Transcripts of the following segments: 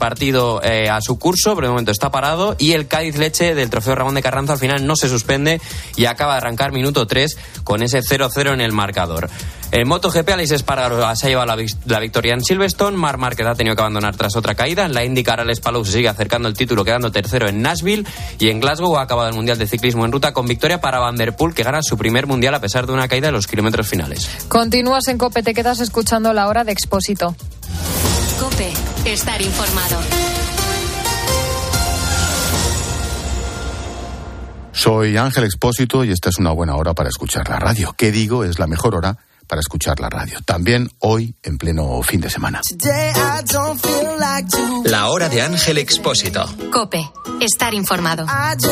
partido a su curso, pero de momento está parado, y el Cádiz Leche del Trofeo Ramón de Carranza al final no se suspende y acaba de arrancar minuto 3 con ese 0-0 en el marcador. En MotoGP, Aleix Espargaró se ha llevado la victoria en Silverstone. Marc Márquez ha tenido que abandonar tras otra caída. En la IndyCar, Alex Palou se sigue acercando el título, quedando tercero en Nashville. Y en Glasgow ha acabado el Mundial de Ciclismo en Ruta con victoria para Van der Poel, que gana su primer Mundial a pesar de una caída en los kilómetros finales. Continúas en COPE, te quedas escuchando La Hora de Expósito. COPE, estar informado. Soy Ángel Expósito y esta es una buena hora para escuchar la radio. ¿Qué digo? Es la mejor hora para escuchar la radio. También hoy, en pleno fin de semana. La Hora de Ángel Expósito. COPE, estar informado.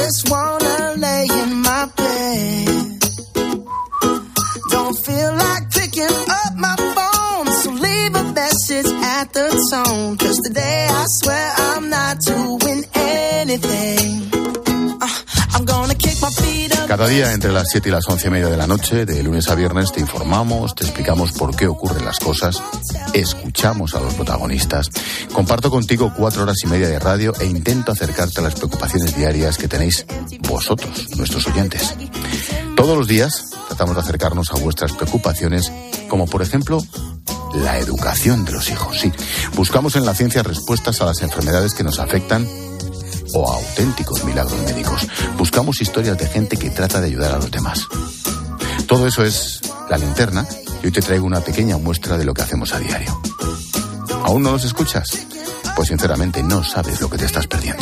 Cada día entre las 7 y las 11:30 de la noche, de lunes a viernes, te informamos, te explicamos por qué ocurren las cosas, escuchamos a los protagonistas, comparto contigo 4 horas y media de radio e intento acercarte a las preocupaciones diarias que tenéis vosotros, nuestros oyentes. Todos los días tratamos de acercarnos a vuestras preocupaciones, como por ejemplo la educación de los hijos. Sí, buscamos en la ciencia respuestas a las enfermedades que nos afectan o a auténticos milagros médicos. Buscamos historias de gente que trata de ayudar a los demás. Todo eso es La Linterna y hoy te traigo una pequeña muestra de lo que hacemos a diario. ¿Aún no nos escuchas? Pues sinceramente no sabes lo que te estás perdiendo.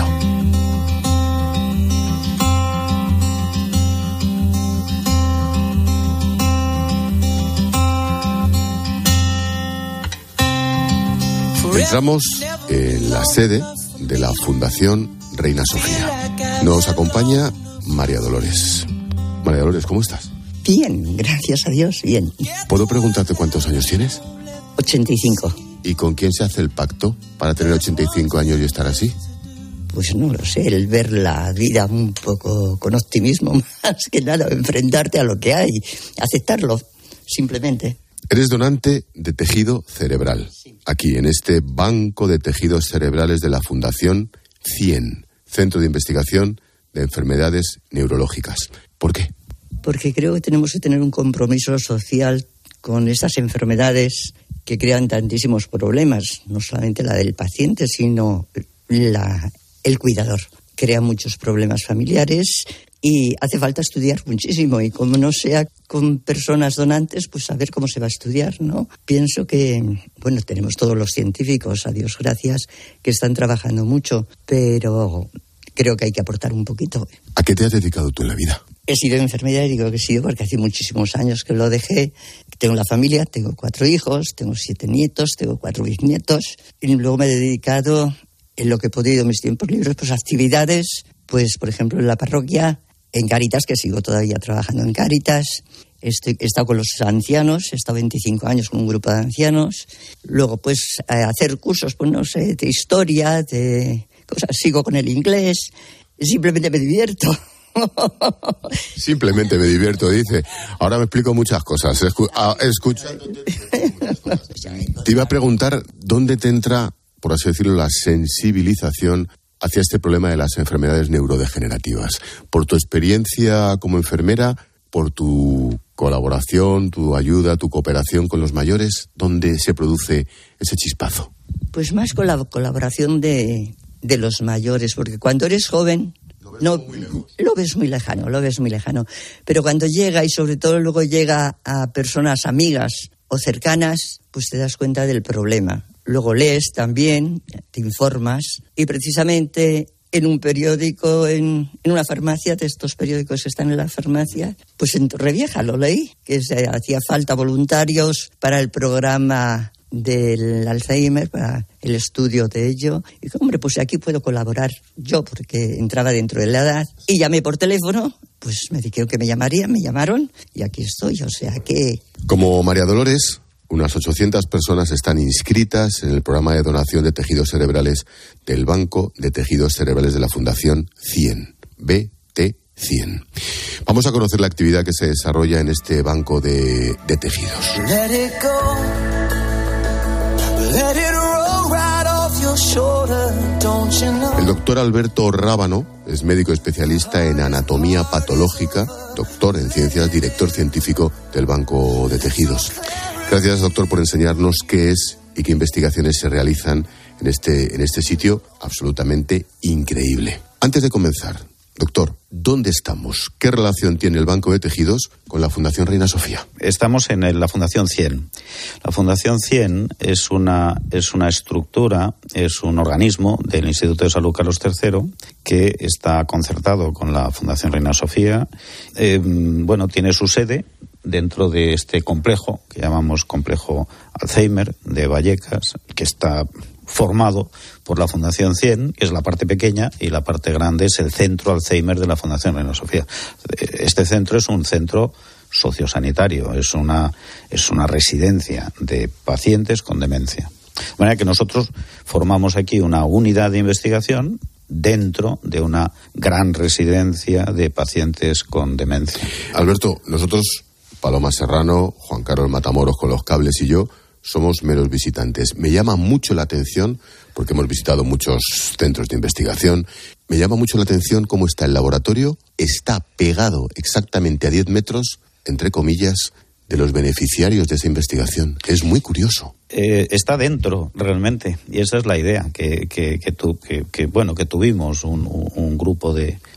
Entramos en la sede de la Fundación Reina Sofía. Nos acompaña María Dolores. María Dolores, ¿cómo estás? Bien, gracias a Dios, bien. ¿Puedo preguntarte cuántos años tienes? 85. ¿Y con quién se hace el pacto para tener 85 años y estar así? Pues no lo sé, el ver la vida un poco con optimismo, más que nada, enfrentarte a lo que hay, aceptarlo, simplemente. Eres donante de tejido cerebral, aquí en este banco de tejidos cerebrales de la Fundación CIEN, Centro de Investigación de Enfermedades Neurológicas. ¿Por qué? Porque creo que tenemos que tener un compromiso social con estas enfermedades que crean tantísimos problemas, no solamente la del paciente, sino el cuidador. Crea muchos problemas familiares y hace falta estudiar muchísimo, y como no sea con personas donantes, pues a ver cómo se va a estudiar, ¿no? Pienso que, bueno, tenemos todos los científicos, a Dios gracias, que están trabajando mucho, pero creo que hay que aportar un poquito. ¿A qué te has dedicado tú en la vida? He sido enfermera, y digo que he sido porque hace muchísimos años que lo dejé. Tengo la familia, tengo 4 hijos, tengo 7 nietos, tengo 4 bisnietos, y luego me he dedicado, en lo que he podido, mis tiempos libres, pues actividades, pues por ejemplo en la parroquia, en Cáritas, que sigo todavía trabajando en Cáritas. He estado con los ancianos, he estado 25 años con un grupo de ancianos. Luego, pues, hacer cursos, pues no sé, de historia, de cosas. Sigo con el inglés. Simplemente me divierto. Simplemente me divierto, dice. Ahora me explico muchas cosas. Escuchándote, muchas cosas. Te iba a preguntar dónde te entra, por así decirlo, la sensibilización hacia este problema de las enfermedades neurodegenerativas. Por tu experiencia como enfermera, por tu colaboración, tu ayuda, tu cooperación con los mayores, ¿dónde se produce ese chispazo? Pues más con la colaboración de los mayores, porque cuando eres joven lo ves muy lejano. Pero cuando llega, y sobre todo luego llega a personas amigas o cercanas, pues te das cuenta del problema. Luego lees también, te informas, y precisamente en un periódico, en una farmacia, de estos periódicos que están en la farmacia, pues en Torrevieja lo leí, que hacía falta voluntarios para el programa del Alzheimer, para el estudio de ello. Y dije, hombre, pues aquí puedo colaborar yo, porque entraba dentro de la edad. Y llamé por teléfono, pues me dijeron que me llamarían, me llamaron, y aquí estoy, o sea que... Como María Dolores, unas 800 personas están inscritas en el programa de donación de tejidos cerebrales del Banco de Tejidos Cerebrales de la Fundación CIEN, BT100. Vamos a conocer la actividad que se desarrolla en este banco de tejidos. Let it go. Let it roll right off your El doctor Alberto Rábano es médico especialista en anatomía patológica, doctor en ciencias, director científico del Banco de Tejidos. Gracias, doctor, por enseñarnos qué es y qué investigaciones se realizan en este sitio absolutamente increíble. Antes de comenzar, doctor, ¿dónde estamos? ¿Qué relación tiene el Banco de Tejidos con la Fundación Reina Sofía? Estamos en la Fundación 100. La Fundación 100 es una estructura, es un organismo del Instituto de Salud Carlos III que está concertado con la Fundación Reina Sofía. Tiene su sede dentro de este complejo que llamamos Complejo Alzheimer de Vallecas, que está formado por la Fundación 100, que es la parte pequeña, y la parte grande es el Centro Alzheimer de la Fundación Reina Sofía. Este centro es un centro sociosanitario, es una residencia de pacientes con demencia. De manera que nosotros formamos aquí una unidad de investigación dentro de una gran residencia de pacientes con demencia. Alberto, nosotros, Paloma Serrano, Juan Carlos Matamoros con los cables y yo, somos meros visitantes. Me llama mucho la atención, porque hemos visitado muchos centros de investigación, me llama mucho la atención cómo está el laboratorio. Está pegado exactamente a 10 metros, entre comillas, de los beneficiarios de esa investigación. Es muy curioso. Está dentro, realmente, y esa es la idea, que tuvimos un grupo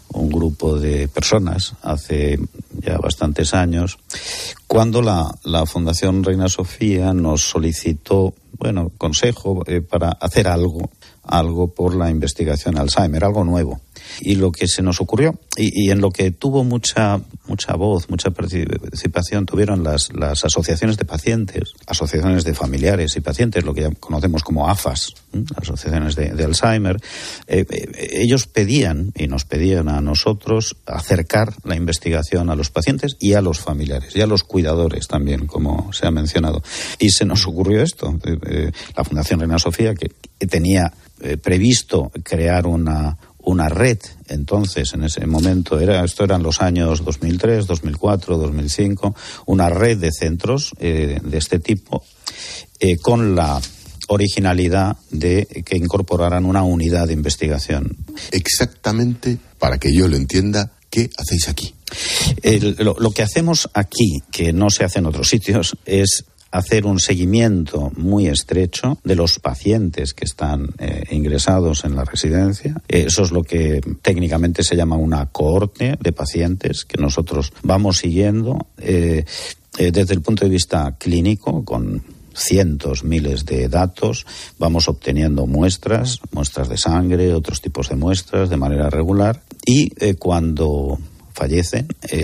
de personas hace ya bastantes años, cuando la Fundación Reina Sofía nos solicitó, consejo para hacer algo por la investigación Alzheimer, algo nuevo. Y lo que se nos ocurrió, y en lo que tuvo mucha voz, mucha participación, tuvieron las asociaciones de pacientes, asociaciones de familiares y pacientes, lo que ya conocemos como AFAS, asociaciones de Alzheimer. Ellos nos pedían a nosotros acercar la investigación a los pacientes y a los familiares, y a los cuidadores también, como se ha mencionado. Y se nos ocurrió esto. La Fundación Reina Sofía, que tenía previsto crear una red, entonces, en ese momento, esto eran los años 2003, 2004, 2005, una red de centros de este tipo, con la originalidad de que incorporaran una unidad de investigación. Exactamente, para que yo lo entienda, ¿qué hacéis aquí? Lo que hacemos aquí, que no se hace en otros sitios, es hacer un seguimiento muy estrecho de los pacientes que están ingresados en la residencia. Eso es lo que técnicamente se llama una cohorte de pacientes que nosotros vamos siguiendo desde el punto de vista clínico, con cientos, miles de datos. Vamos obteniendo muestras de sangre, otros tipos de muestras de manera regular, y cuando fallecen,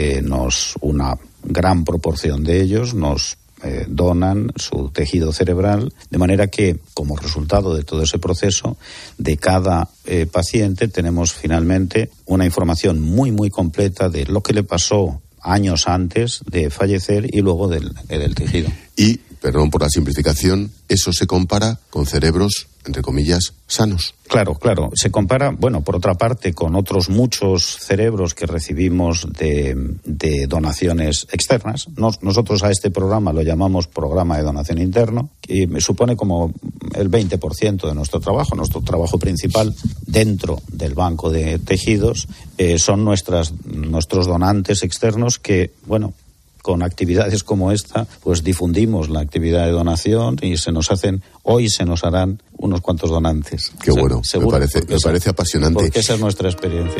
una gran proporción de ellos nos donan su tejido cerebral, de manera que, como resultado de todo ese proceso, de cada paciente tenemos finalmente una información muy, muy completa de lo que le pasó años antes de fallecer y luego del tejido. Y, perdón por la simplificación, eso se compara con cerebros, entre comillas, sanos. Claro. Se compara, por otra parte, con otros muchos cerebros que recibimos de donaciones externas. Nosotros a este programa lo llamamos programa de donación interno, y supone como el 20% de nuestro trabajo. Nuestro trabajo principal dentro del Banco de Tejidos son nuestros donantes externos que, con actividades como esta, pues difundimos la actividad de donación y se nos harán unos cuantos donantes. Qué bueno, me parece apasionante. Porque esa es nuestra experiencia.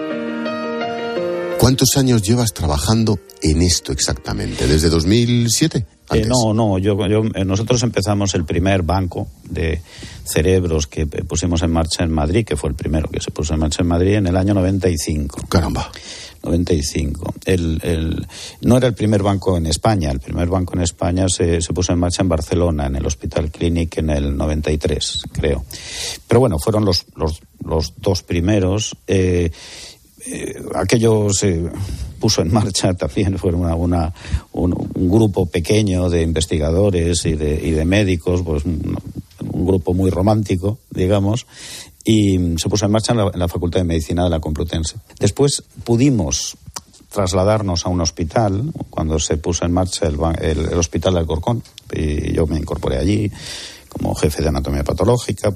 ¿Cuántos años llevas trabajando en esto exactamente? ¿Desde 2007? Nosotros empezamos el primer banco de cerebros que pusimos en marcha en Madrid, que fue el primero que se puso en marcha en Madrid, en el año 95. Caramba. 95. No era el primer banco en España. El primer banco en España se puso en marcha en Barcelona, en el Hospital Clínic, en el 93, creo. Pero fueron los dos primeros. Aquello se puso en marcha también, fue un grupo pequeño de investigadores y de médicos, pues un grupo muy romántico, digamos, y se puso en marcha en la Facultad de Medicina de la Complutense. Después pudimos trasladarnos a un hospital cuando se puso en marcha el Hospital de Alcorcón, y yo me incorporé allí como jefe de anatomía patológica,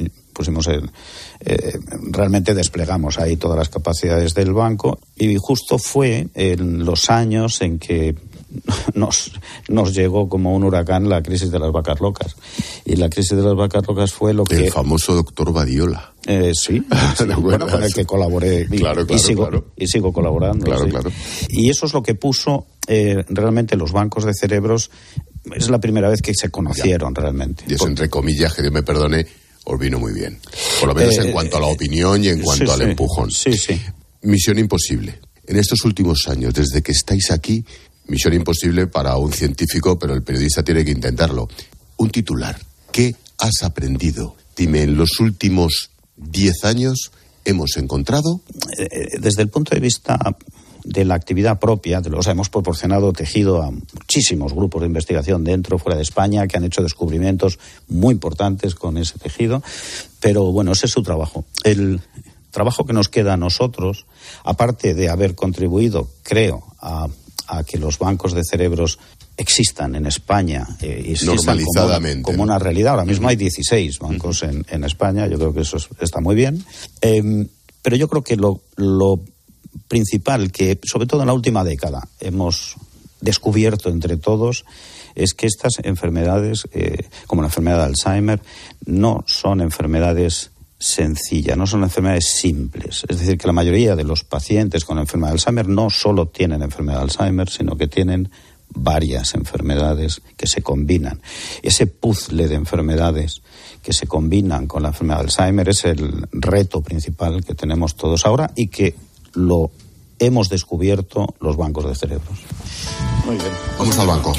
realmente desplegamos ahí todas las capacidades del banco, y justo fue en los años en que nos llegó como un huracán la crisis de las vacas locas. Y la crisis de las vacas locas fue lo que... El famoso doctor Badiola. Sí, bueno, con el que colaboré y sigo colaborando. Claro. Y eso es lo que puso realmente los bancos de cerebros. Es la primera vez que se conocieron realmente. Y eso, entre comillas, que Dios me perdone, os vino muy bien. Por lo menos en cuanto a la opinión y en cuanto al empujón. Sí. Misión imposible. En estos últimos años, desde que estáis aquí, misión imposible para un científico, pero el periodista tiene que intentarlo. Un titular. ¿Qué has aprendido? Dime, en los últimos 10 años hemos encontrado... Desde el punto de vista de la actividad propia, hemos proporcionado tejido a muchísimos grupos de investigación dentro, fuera de España, que han hecho descubrimientos muy importantes con ese tejido, pero bueno, ese es su trabajo. El trabajo que nos queda a nosotros, aparte de haber contribuido, creo, a que los bancos de cerebros existan en España y existan como una realidad. Ahora mismo hay 16 bancos en España, yo creo que eso está muy bien. Pero yo creo que lo principal que, sobre todo en la última década, hemos descubierto entre todos es que estas enfermedades, como la enfermedad de Alzheimer, no son enfermedades sencillas, no son enfermedades simples. Es decir, que la mayoría de los pacientes con enfermedad de Alzheimer no solo tienen enfermedad de Alzheimer, sino que tienen varias enfermedades que se combinan. Ese puzzle de enfermedades que se combinan con la enfermedad de Alzheimer es el reto principal que tenemos todos ahora y que lo hemos descubierto los bancos de cerebros. Muy bien. Vamos al banco.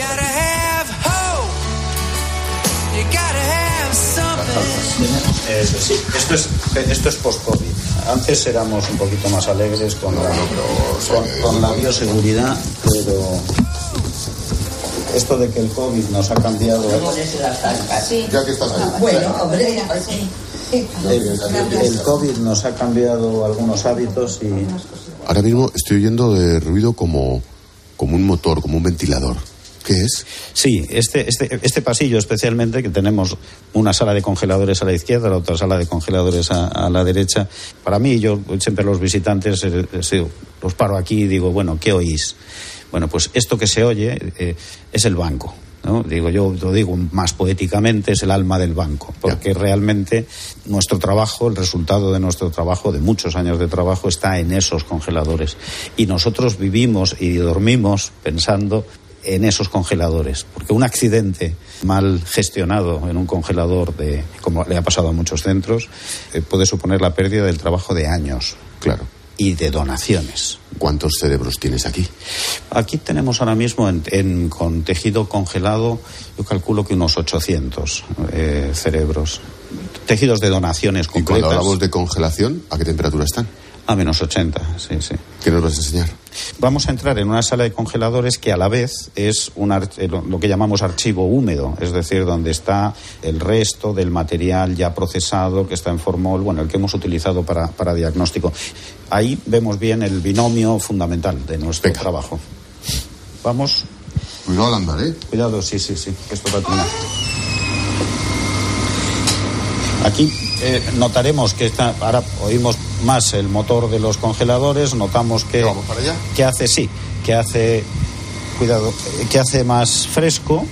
Sí, esto es post-COVID. Antes éramos un poquito más alegres con la bioseguridad, pero esto de que el COVID nos ha cambiado... Sí. Ya que estás ahí. Bueno, hombre, el COVID nos ha cambiado algunos hábitos y... Ahora mismo estoy oyendo de ruido como un motor, como un ventilador. ¿Qué es? Sí, este pasillo especialmente, que tenemos una sala de congeladores a la izquierda, la otra sala de congeladores a la derecha. Para mí, yo siempre los visitantes los paro aquí y digo, bueno, ¿qué oís? Bueno, pues esto que se oye es el banco, ¿no? Yo lo digo más poéticamente, es el alma del banco, porque realmente nuestro trabajo, el resultado de nuestro trabajo, de muchos años de trabajo, está en esos congeladores. Y nosotros vivimos y dormimos pensando en esos congeladores, porque un accidente mal gestionado en un congelador, como le ha pasado a muchos centros, puede suponer la pérdida del trabajo de años. Claro. Y de donaciones. ¿Cuántos cerebros tienes aquí? Aquí tenemos ahora mismo con tejido congelado, yo calculo que unos 800 cerebros. Tejidos de donaciones completas. ¿Y cuando hablamos de congelación, a qué temperatura están? A menos 80, sí. ¿Qué nos vas a enseñar? Vamos a entrar en una sala de congeladores que a la vez es lo que llamamos archivo húmedo, es decir, donde está el resto del material ya procesado que está en formol, el que hemos utilizado para diagnóstico. Ahí vemos bien el binomio fundamental de nuestro trabajo. Vamos. Cuidado al andar, ¿eh? Cuidado, sí, que esto patina. Aquí notaremos que ahora oímos más el motor de los congeladores, notamos que... ¿Vamos para allá? Que hace más fresco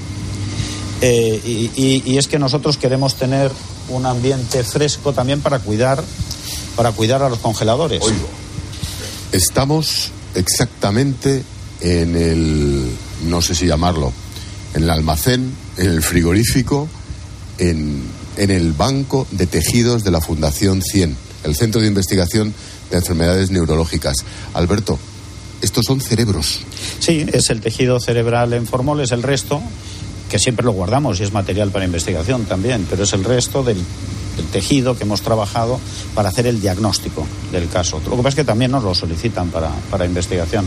y es que nosotros queremos tener un ambiente fresco también para cuidar a los congeladores. Oigo. Estamos exactamente en el, no sé si llamarlo, en el almacén, en el frigorífico, en el banco de tejidos de la Fundación 100, el Centro de Investigación de Enfermedades Neurológicas. Alberto, estos son cerebros. Sí, es el tejido cerebral en formol, es el resto, que siempre lo guardamos y es material para investigación también, pero es el resto del tejido que hemos trabajado para hacer el diagnóstico del caso. Lo que pasa es que también nos lo solicitan para investigación.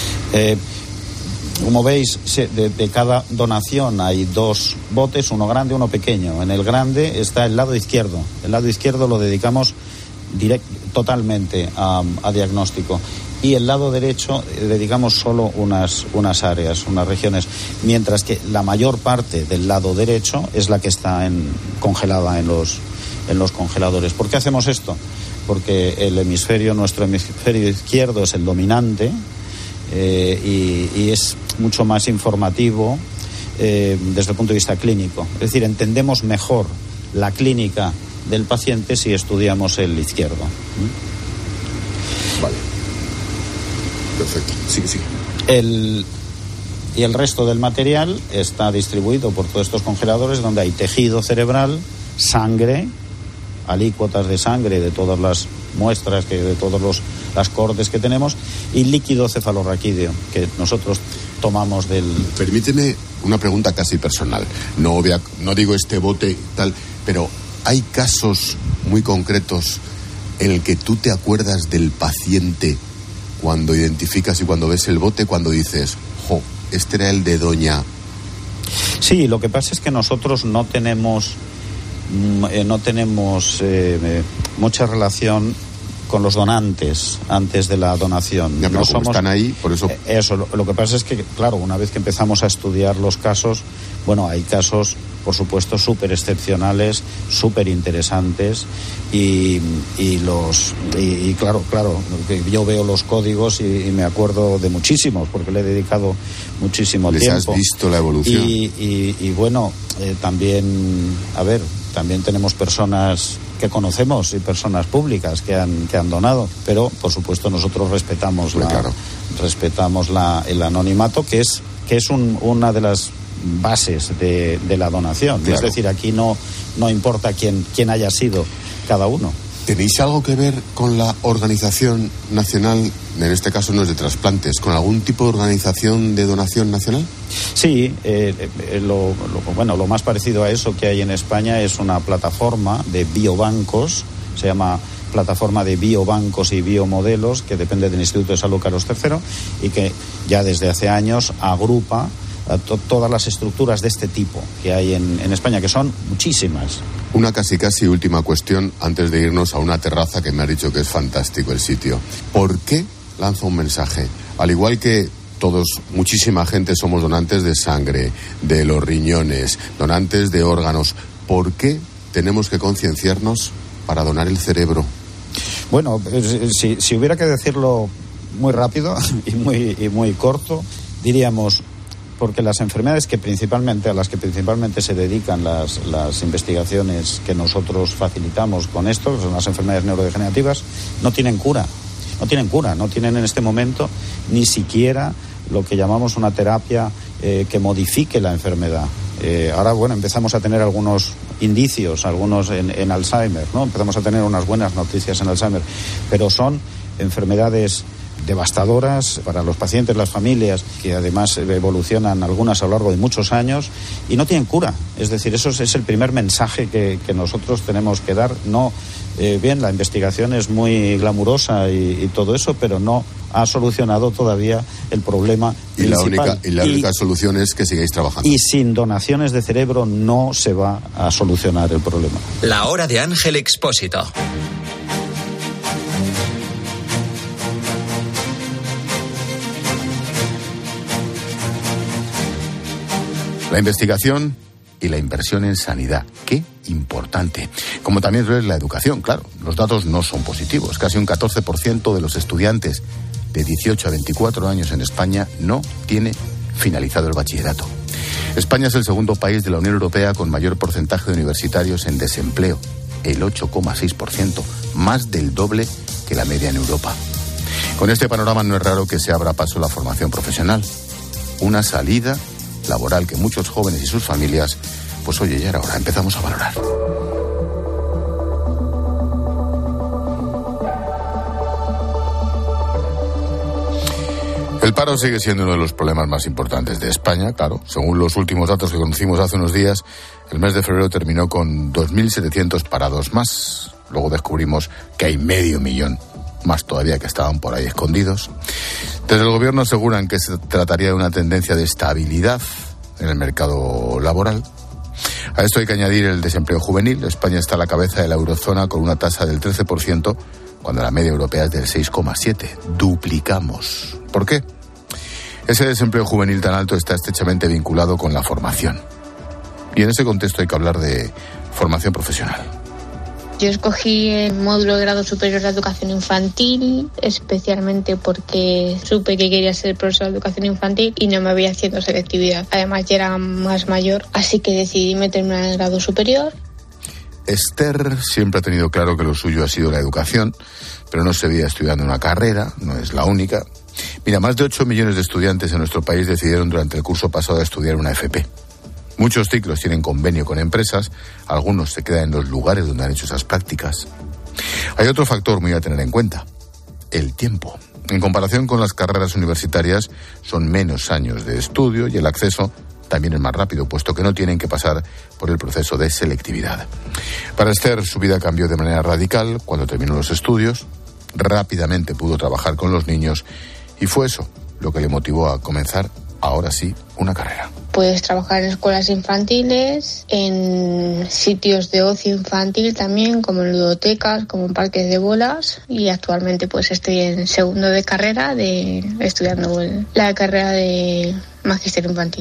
Como veis, de cada donación hay 2 botes, uno grande, uno pequeño. En el grande está el lado izquierdo. El lado izquierdo lo dedicamos totalmente a diagnóstico. Y el lado derecho dedicamos solo unas áreas, unas regiones, mientras que la mayor parte del lado derecho es la que está congelada en los congeladores. ¿Por qué hacemos esto? Porque nuestro hemisferio izquierdo es el dominante y es mucho más informativo desde el punto de vista clínico. Es decir, entendemos mejor la clínica del paciente si estudiamos el izquierdo. Vale. Perfecto. Sigue. Y el resto del material está distribuido por todos estos congeladores donde hay tejido cerebral, sangre, alícuotas de sangre de todas las muestras, de todos las cortes que tenemos, y líquido cefalorraquídeo que nosotros tomamos del... Permíteme una pregunta casi personal. No digo este bote tal, pero ¿hay casos muy concretos en el que tú te acuerdas del paciente cuando identificas y cuando ves el bote, cuando dices, este era el de doña? Sí, lo que pasa es que nosotros no tenemos mucha relación con los donantes antes de la donación. Ya, pero no somos, están ahí, por eso... Eso, lo que pasa es que, claro, una vez que empezamos a estudiar los casos, hay casos, por supuesto, súper excepcionales, súper interesantes, y claro, yo veo los códigos y me acuerdo de muchísimos, porque le he dedicado muchísimo tiempo. ¿Les has visto la evolución? También tenemos personas que conocemos y personas públicas que han donado, pero por supuesto nosotros respetamos el anonimato, que es una de las bases de la donación. Claro. Es decir, aquí no importa quién haya sido cada uno. ¿Tenéis algo que ver con la organización nacional, en este caso no es de trasplantes, con algún tipo de organización de donación nacional? Sí, lo más parecido a eso que hay en España es una plataforma de biobancos, se llama Plataforma de Biobancos y Biomodelos, que depende del Instituto de Salud Carlos III y que ya desde hace años agrupa todas las estructuras de este tipo que hay en España, que son muchísimas. Una casi última cuestión antes de irnos a una terraza que me ha dicho que es fantástico el sitio. ¿Por qué lanza un mensaje? Al igual que todos, muchísima gente somos donantes de sangre, de los riñones, donantes de órganos. ¿Por qué tenemos que concienciarnos para donar el cerebro? Bueno, si hubiera que decirlo muy rápido y muy corto, diríamos... Porque las enfermedades a las que principalmente se dedican las investigaciones que nosotros facilitamos con esto, que son las enfermedades neurodegenerativas, no tienen cura. No tienen en este momento ni siquiera lo que llamamos una terapia que modifique la enfermedad. Ahora, empezamos a tener algunos indicios, algunos en Alzheimer, ¿no? Empezamos a tener unas buenas noticias en Alzheimer, pero son enfermedades devastadoras para los pacientes, las familias, que además evolucionan algunas a lo largo de muchos años y no tienen cura. Es decir, eso es el primer mensaje que nosotros tenemos que dar. La investigación es muy glamurosa y todo eso, pero no ha solucionado todavía el problema principal. La única solución es que sigáis trabajando. Y sin donaciones de cerebro no se va a solucionar el problema. La hora de Ángel Expósito. La investigación y la inversión en sanidad. ¡Qué importante! Como también lo es la educación, claro. Los datos no son positivos. Casi un 14% de los estudiantes de 18 a 24 años en España no tiene finalizado el bachillerato. España es el segundo país de la Unión Europea con mayor porcentaje de universitarios en desempleo, el 8,6%, más del doble que la media en Europa. Con este panorama no es raro que se abra paso la formación profesional. Una salida laboral que muchos jóvenes y sus familias, ya era hora, empezamos a valorar. El paro sigue siendo uno de los problemas más importantes de España, claro. Según los últimos datos que conocimos hace unos días, el mes de febrero terminó con 2.700 parados más. Luego descubrimos que hay 500.000 más todavía que estaban por ahí escondidos. Desde el gobierno aseguran que se trataría de una tendencia de estabilidad en el mercado laboral. A esto hay que añadir el desempleo juvenil. España está a la cabeza de la eurozona con una tasa del 13%, cuando la media europea es del 6,7%. Duplicamos. ¿Por qué? Ese desempleo juvenil tan alto está estrechamente vinculado con la formación. Y en ese contexto hay que hablar de formación profesional. Yo escogí el módulo de grado superior de educación infantil, especialmente porque supe que quería ser profesora de educación infantil y no me había haciendo selectividad. Además, ya era más mayor, así que decidí meterme en el grado superior. Esther siempre ha tenido claro que lo suyo ha sido la educación, pero no se veía estudiando una carrera, no es la única. Mira, más de 8 millones de estudiantes en nuestro país decidieron durante el curso pasado estudiar una FP. Muchos ciclos tienen convenio con empresas, algunos se quedan en los lugares donde han hecho esas prácticas. Hay otro factor muy a tener en cuenta, el tiempo. En comparación con las carreras universitarias, son menos años de estudio y el acceso también es más rápido, puesto que no tienen que pasar por el proceso de selectividad. Para Esther, su vida cambió de manera radical cuando terminó los estudios. Rápidamente pudo trabajar con los niños y fue eso lo que le motivó a comenzar, ahora sí, una carrera. Puedes trabajar en escuelas infantiles, en sitios de ocio infantil también, como en ludotecas, como en parques de bolas, y actualmente pues estoy en segundo de carrera, estudiando la carrera de magisterio infantil.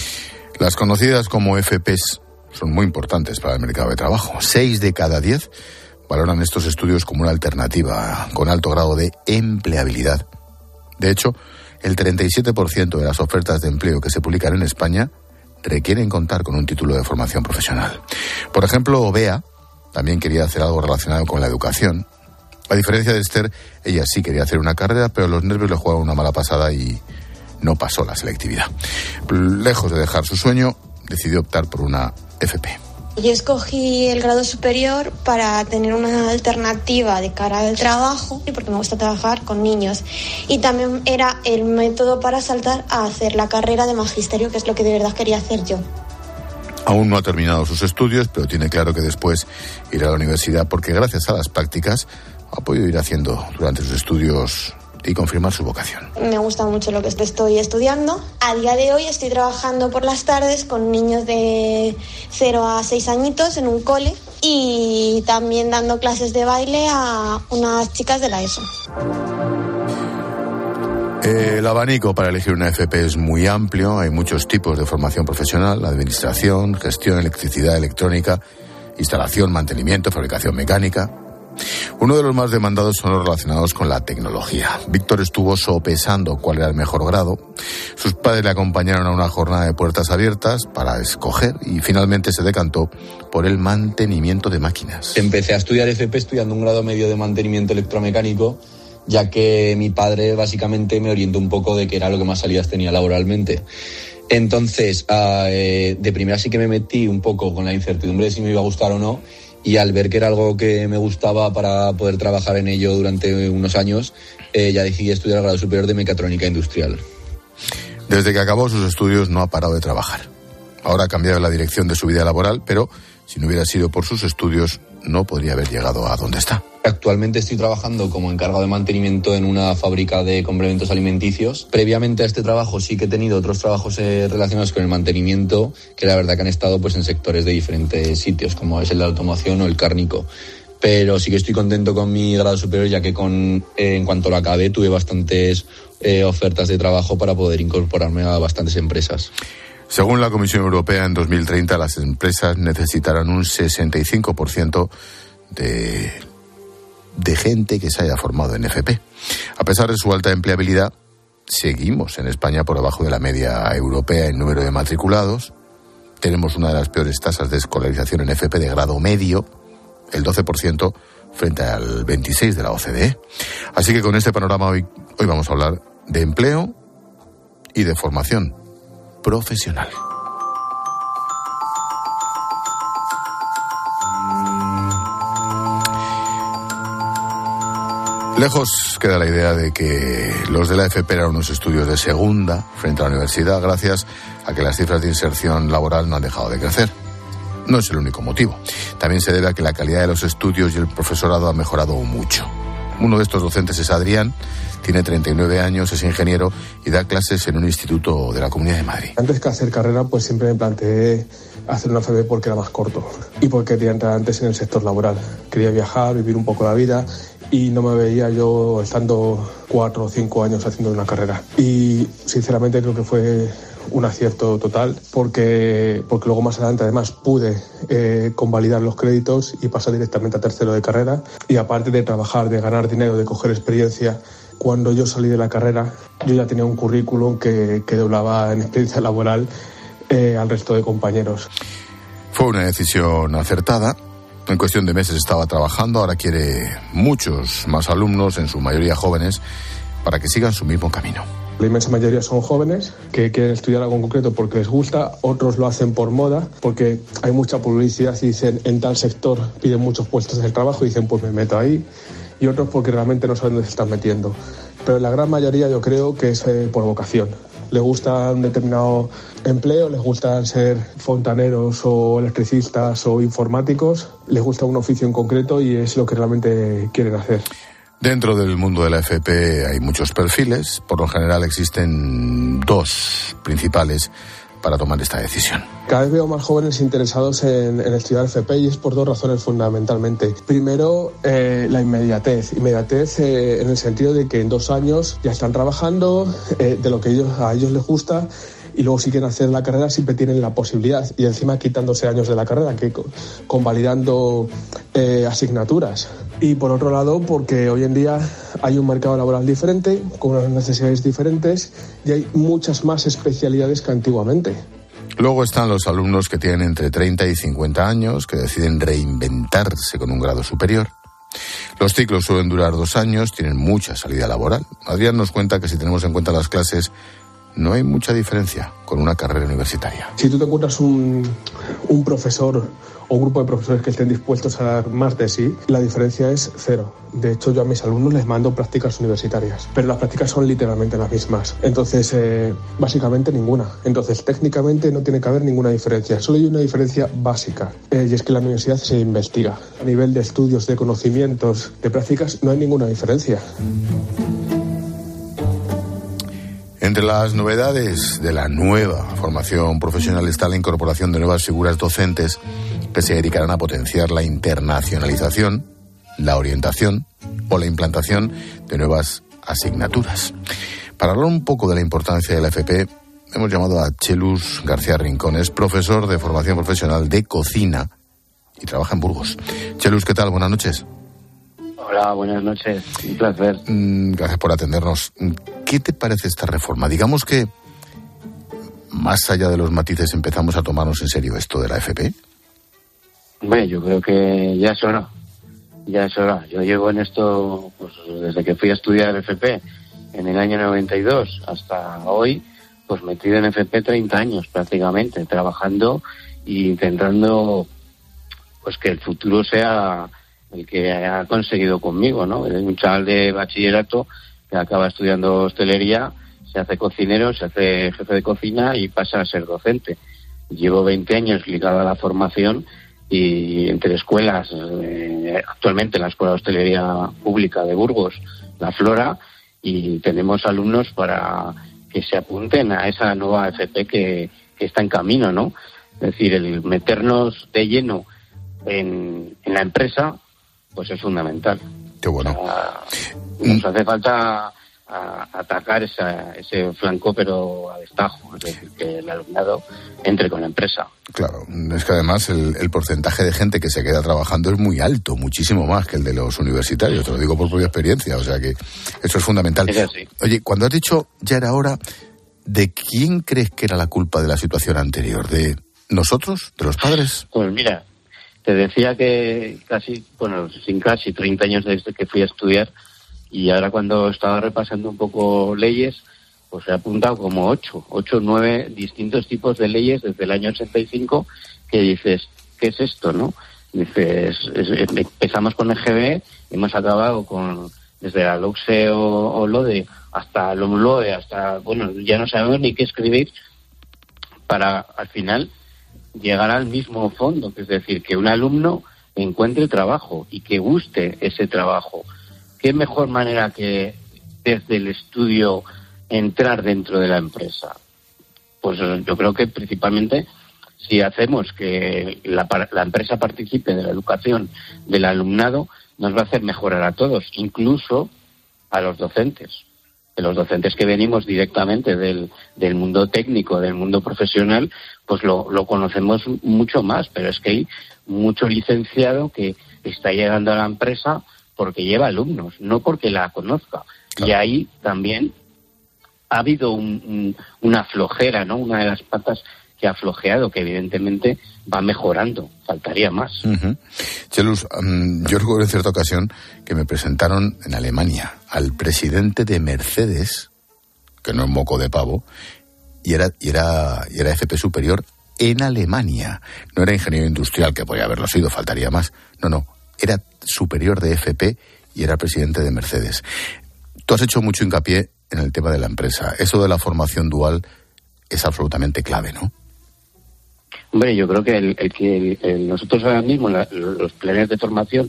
Las conocidas como FPs son muy importantes para el mercado de trabajo. 6 de cada 10 valoran estos estudios como una alternativa con alto grado de empleabilidad. De hecho, el 37% de las ofertas de empleo que se publican en España requieren contar con un título de formación profesional. Por ejemplo, Bea también quería hacer algo relacionado con la educación. A diferencia de Esther, ella sí quería hacer una carrera, pero los nervios le jugaron una mala pasada y no pasó la selectividad. Lejos de dejar su sueño, decidió optar por una FP. Yo escogí el grado superior para tener una alternativa de cara al trabajo, porque me gusta trabajar con niños. Y también era el método para saltar a hacer la carrera de magisterio, que es lo que de verdad quería hacer yo. Aún no ha terminado sus estudios, pero tiene claro que después irá a la universidad, porque gracias a las prácticas ha podido ir haciendo durante sus estudios y confirmar su vocación. Me gusta mucho lo que estoy estudiando. A día de hoy estoy trabajando por las tardes con niños de 0 a 6 añitos en un cole y también dando clases de baile a unas chicas de la ESO. El abanico para elegir una FP es muy amplio. Hay muchos tipos de formación profesional: administración, gestión, electricidad, electrónica, instalación, mantenimiento, fabricación mecánica. Uno de los más demandados son los relacionados con la tecnología. Víctor estuvo sopesando cuál era el mejor grado. Sus padres le acompañaron a una jornada de puertas abiertas para escoger y finalmente se decantó por el mantenimiento de máquinas. Empecé a estudiar FP estudiando un grado medio de mantenimiento electromecánico, ya que mi padre básicamente me orientó un poco de qué era lo que más salidas tenía laboralmente. Entonces, de primera sí que me metí un poco con la incertidumbre de si me iba a gustar o no. Y al ver que era algo que me gustaba para poder trabajar en ello durante unos años, ya decidí estudiar el grado superior de mecatrónica industrial. Desde que acabó sus estudios no ha parado de trabajar. Ahora ha cambiado la dirección de su vida laboral, pero si no hubiera sido por sus estudios, no podría haber llegado a donde está. Actualmente estoy trabajando como encargado de mantenimiento en una fábrica de complementos alimenticios. Previamente a este trabajo sí que he tenido otros trabajos relacionados con el mantenimiento, que la verdad que han estado pues en sectores de diferentes sitios, como es el de la automoción o el cárnico. Pero sí que estoy contento con mi grado superior, ya que en cuanto lo acabé tuve bastantes ofertas de trabajo para poder incorporarme a bastantes empresas. Según la Comisión Europea, en 2030 las empresas necesitarán un 65% de gente que se haya formado en FP. A pesar de su alta empleabilidad, seguimos en España por debajo de la media europea en número de matriculados. Tenemos una de las peores tasas de escolarización en FP de grado medio, el 12%, frente al 26% de la OCDE. Así que con este panorama hoy vamos a hablar de empleo y de formación profesional. Lejos queda la idea de que los de la FP eran unos estudios de segunda frente a la universidad, gracias a que las cifras de inserción laboral no han dejado de crecer. No es el único motivo. También se debe a que la calidad de los estudios y el profesorado ha mejorado mucho. Uno de estos docentes es Adrián, tiene 39 años, es ingeniero y da clases en un instituto de la Comunidad de Madrid. Antes que hacer carrera, pues siempre me planteé hacer una FP porque era más corto y porque quería entrar antes en el sector laboral. Quería viajar, vivir un poco la vida y no me veía yo estando 4 o 5 años haciendo una carrera. Y sinceramente creo que fue un acierto total porque luego más adelante además pude convalidar los créditos y pasar directamente a tercero de carrera, y aparte de trabajar, de ganar dinero, de coger experiencia. Cuando yo salí de la carrera yo ya tenía un currículum que doblaba en experiencia laboral al resto de compañeros. Fue una decisión acertada. En cuestión de meses estaba trabajando, ahora quiere muchos más alumnos, en su mayoría jóvenes, para que sigan su mismo camino. La inmensa mayoría son jóvenes que quieren estudiar algo en concreto porque les gusta, otros lo hacen por moda, porque hay mucha publicidad y dicen en tal sector piden muchos puestos de trabajo y dicen pues me meto ahí, y otros porque realmente no saben dónde se están metiendo. Pero la gran mayoría yo creo que es por vocación. Les gusta un determinado empleo, les gustan ser fontaneros o electricistas o informáticos, les gusta un oficio en concreto y es lo que realmente quieren hacer. Dentro del mundo de la FP hay muchos perfiles, por lo general existen 2 principales para tomar esta decisión. Cada vez veo más jóvenes interesados en estudiar FP y es por 2 razones fundamentalmente. Primero, la inmediatez. Inmediatez en el sentido de que en 2 años ya están trabajando de lo que a ellos les gusta, y luego si quieren hacer la carrera siempre tienen la posibilidad, y encima quitándose años de la carrera, que convalidando asignaturas. Y por otro lado, porque hoy en día hay un mercado laboral diferente, con unas necesidades diferentes, y hay muchas más especialidades que antiguamente. Luego están los alumnos que tienen entre 30 y 50 años, que deciden reinventarse con un grado superior. Los ciclos suelen durar 2 años, tienen mucha salida laboral. Adrián nos cuenta que si tenemos en cuenta las clases, no hay mucha diferencia con una carrera universitaria. Si tú te encuentras un profesor o un grupo de profesores que estén dispuestos a dar más de sí, la diferencia es 0. De hecho, yo a mis alumnos les mando prácticas universitarias, pero las prácticas son literalmente las mismas. Entonces, básicamente ninguna. Entonces, técnicamente no tiene que haber ninguna diferencia. Solo hay una diferencia básica, y es que la universidad se investiga. A nivel de estudios, de conocimientos, de prácticas, no hay ninguna diferencia. Entre las novedades de la nueva formación profesional está la incorporación de nuevas figuras docentes que se dedicarán a potenciar la internacionalización, la orientación o la implantación de nuevas asignaturas. Para hablar un poco de la importancia de la FP, hemos llamado a Chelus García Rincones, profesor de formación profesional de cocina y trabaja en Burgos. Chelus, ¿qué tal? Buenas noches. Hola, buenas noches. Un placer. Gracias por atendernos. ¿Qué te parece esta reforma? Digamos que, más allá de los matices, empezamos a tomarnos en serio esto de la FP. Bueno, yo creo que ya es hora. Ya es hora. Yo llevo en esto, pues desde que fui a estudiar FP en el año 92 hasta hoy, pues metido en FP 30 años prácticamente, trabajando e intentando pues que el futuro sea el que ha conseguido conmigo, ¿no? Es un chaval de bachillerato que acaba estudiando hostelería, se hace cocinero, se hace jefe de cocina y pasa a ser docente. Llevo 20 años ligado a la formación y entre escuelas, actualmente la Escuela de Hostelería Pública de Burgos, la Flora, y tenemos alumnos para que se apunten a esa nueva FP que está en camino, ¿no? Es decir, el meternos de lleno en la empresa pues es fundamental. Qué bueno. O sea, nos hace falta atacar ese flanco, pero a destajo, es decir, que el alumnado entre con la empresa. Claro, es que además el porcentaje de gente que se queda trabajando es muy alto, muchísimo más que el de los universitarios, te lo digo por propia experiencia, o sea que eso es fundamental. Es así. Oye, cuando has dicho ya era hora, ¿de quién crees que era la culpa de la situación anterior? ¿De nosotros? ¿De los padres? Pues mira, te decía que sin casi 30 años desde que fui a estudiar, y ahora cuando estaba repasando un poco leyes, pues he apuntado como 8 o 9 distintos tipos de leyes desde el año 85 que dices, ¿qué es esto, no? Dices, empezamos con EGB, hemos acabado con desde la LOCSE o LODE hasta el OMLOE, hasta, bueno, ya no sabemos ni qué escribir para al final llegar al mismo fondo, que es decir, que un alumno encuentre trabajo y que guste ese trabajo, ¿qué mejor manera que desde el estudio entrar dentro de la empresa? Pues yo creo que principalmente si hacemos que la empresa participe de la educación del alumnado, nos va a hacer mejorar a todos, incluso a los docentes. De los docentes que venimos directamente del mundo técnico, del mundo profesional, pues lo conocemos mucho más, pero es que hay mucho licenciado que está llegando a la empresa porque lleva alumnos, no porque la conozca. Claro. Y ahí también ha habido una flojera, ¿no? Una de las patas que ha flojeado, que evidentemente va mejorando, faltaría más. Chelus, yo recuerdo en cierta ocasión que me presentaron en Alemania al presidente de Mercedes, que no es moco de pavo, y era FP superior en Alemania. No era ingeniero industrial, que podía haberlo sido, faltaría más. No, era superior de FP y era presidente de Mercedes. Tú has hecho mucho hincapié en el tema de la empresa. Eso de la formación dual es absolutamente clave, ¿no? Hombre, yo creo que nosotros ahora mismo, los planes de formación,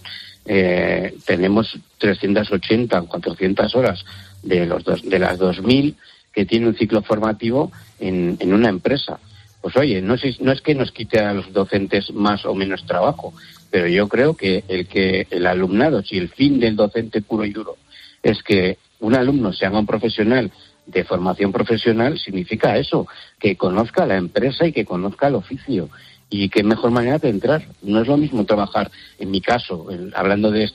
tenemos 380, 400 horas de las 2.000 que tiene un ciclo formativo en una empresa. Pues oye, no es que nos quite a los docentes más o menos trabajo, pero yo creo que el alumnado, si el fin del docente puro y duro es que un alumno se haga un profesional de formación profesional, significa eso, que conozca la empresa y que conozca el oficio. Y qué mejor manera de entrar. No es lo mismo trabajar, en mi caso, hablando de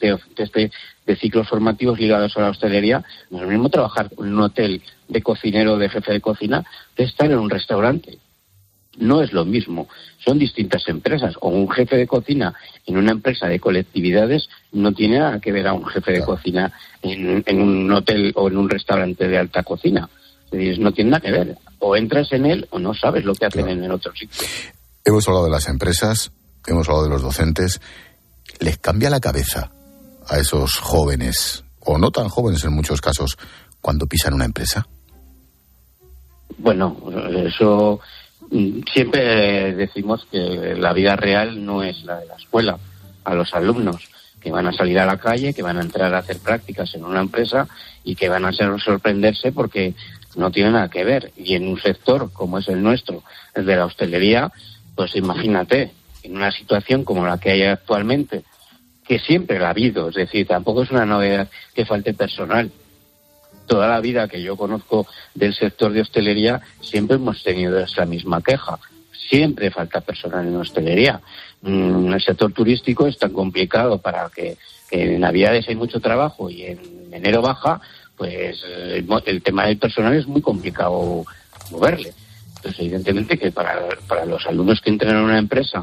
ciclos formativos ligados a la hostelería, no es lo mismo trabajar en un hotel de cocinero, de jefe de cocina, que estar en un restaurante. No es lo mismo, son distintas empresas. O un jefe de cocina en una empresa de colectividades no tiene nada que ver a un jefe de cocina en un hotel o en un restaurante de alta cocina. Es decir, no tiene nada que ver. O entras en él o no sabes lo que hacen en el otro sitio. Hemos hablado de las empresas, hemos hablado de los docentes. ¿Les cambia la cabeza a esos jóvenes, o no tan jóvenes en muchos casos, cuando pisan una empresa? Bueno, eso... Siempre decimos que la vida real no es la de la escuela. A los alumnos que van a salir a la calle, que van a entrar a hacer prácticas en una empresa y que van a sorprenderse porque no tiene nada que ver. Y en un sector como es el nuestro, el de la hostelería, pues imagínate, en una situación como la que hay actualmente, que siempre la ha habido, es decir, tampoco es una novedad que falte personal. Toda la vida que yo conozco del sector de hostelería siempre hemos tenido esa misma queja. Siempre falta personal en hostelería. El sector turístico es tan complicado para que en Navidades hay mucho trabajo y en enero baja, pues el tema del personal es muy complicado moverle. Entonces, evidentemente que para los alumnos que entran en una empresa,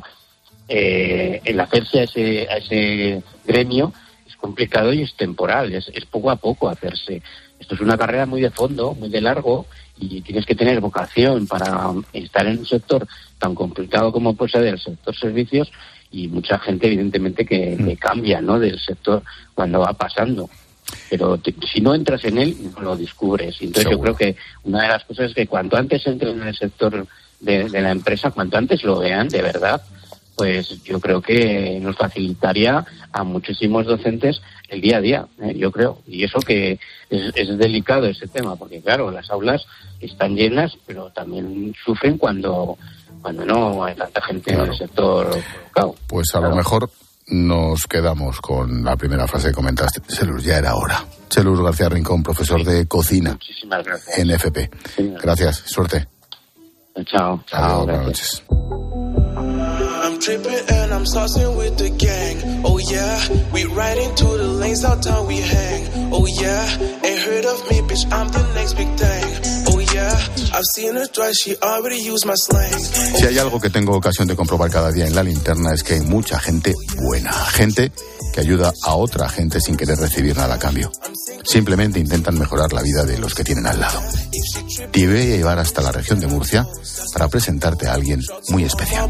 el hacerse a ese gremio es complicado y es temporal, es poco a poco hacerse. Esto es una carrera muy de fondo, muy de largo, y tienes que tener vocación para estar en un sector tan complicado como puede ser el sector servicios, y mucha gente evidentemente que cambia, ¿no?, del sector cuando va pasando. Pero si no entras en él, no lo descubres. Entonces Seguro. Yo creo que una de las cosas es que cuanto antes entren en el sector de la empresa, cuanto antes lo vean de verdad, pues yo creo que nos facilitaría a muchísimos docentes el día a día, yo creo. Y eso que es delicado ese tema, porque claro, las aulas están llenas, pero también sufren cuando no hay tanta gente en el sector colocado. Pues a lo mejor nos quedamos con la primera frase que comentaste. Chelus, ya era hora. Chelus García Rincón, profesor de cocina. Muchísimas gracias. En FP. Sí, gracias, suerte. Chao. Chao, buenas noches. I'm tripping and I'm saucing with the gang. Oh yeah, we ride into the lanes, out town we hang. Oh yeah, ain't heard of me, bitch, I'm the next big thing. Oh yeah, I've seen her twice, she already used my slang. Si hay algo que tengo ocasión de comprobar cada día en La Linterna es que hay mucha gente buena, gente que ayuda a otra gente sin querer recibir nada a cambio. Simplemente intentan mejorar la vida de los que tienen al lado. Te voy a llevar hasta la región de Murcia para presentarte a alguien muy especial.